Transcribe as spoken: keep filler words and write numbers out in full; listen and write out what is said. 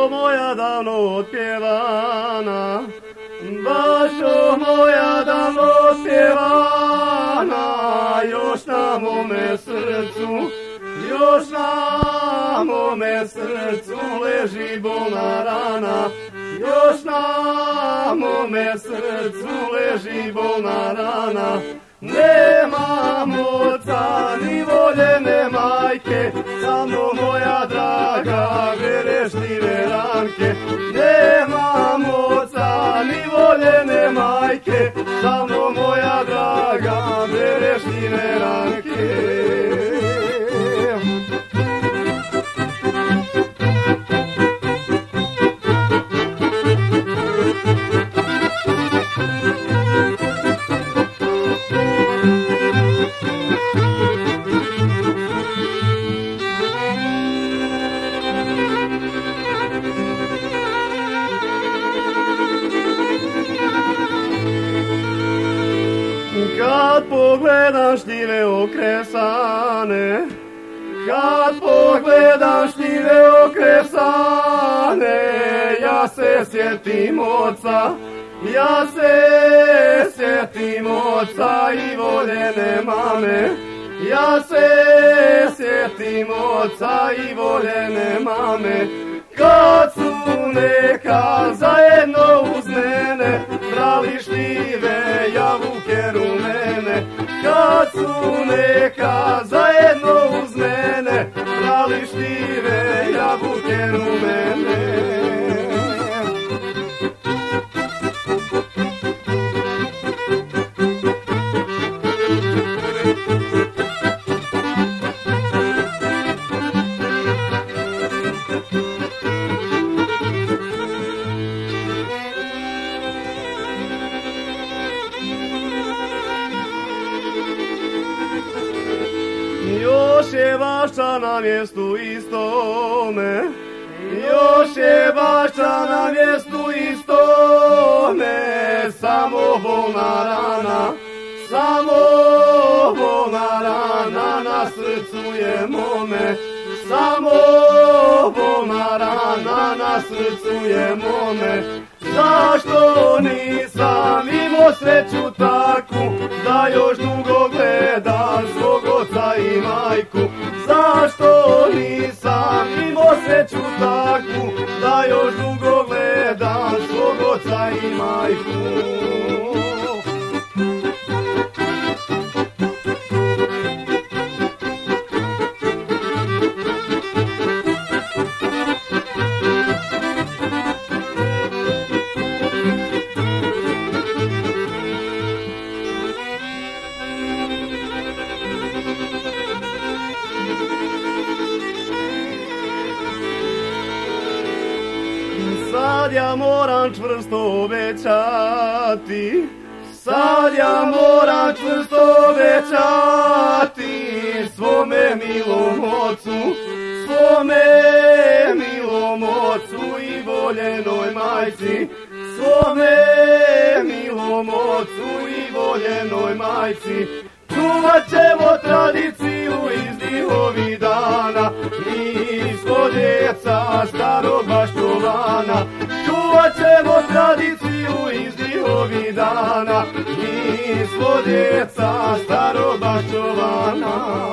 bašo moja davno otpjevana, bašo moja davno otpjevana, još na mome srcu, još na mome srcu leži bolna rana, još na mome srcu leži bolna rana. Nemam oca ni voljene majke, samo moja draga vere štive ranke. Nemam oca ni voljene majke, samo moja draga vere štive ranke. Kad pogledam štive okresane, kad pogledam štive okresane, ja se sjetim oca, ja se sjetim oca i voljene mame. Ja se sjetim oca i voljene mame, kad su neka zajedno uz mene brali štive jabuke rumene. Kad su neka zajedno uz mene brali štive jabuke rumene. Još je bašča na mjestu istome, još je bašča na mjestu istome, samo bolna rana, samo bolna rana na srcu je mome, samo bolna rana na srcu je mome. Zašto nisam imao sreću taku, da još dugo gledam svog oca i majku? Zašto nisam imao sreću taku, da još dugo gledam svog oca i majku? Sad ja moram čvrsto obećati, sad ja moram čvrsto obećati svome milom ocu, svome milom ocu i voljenoj majci, svome milom ocu i voljenoj majci. Čuvat ćemo tradiciju iz njihovih dana, mi smo djeca starog Baščovana. Čuvat ćemo tradiciju iz njihovih dana, mi smo djeca starog Baščovana.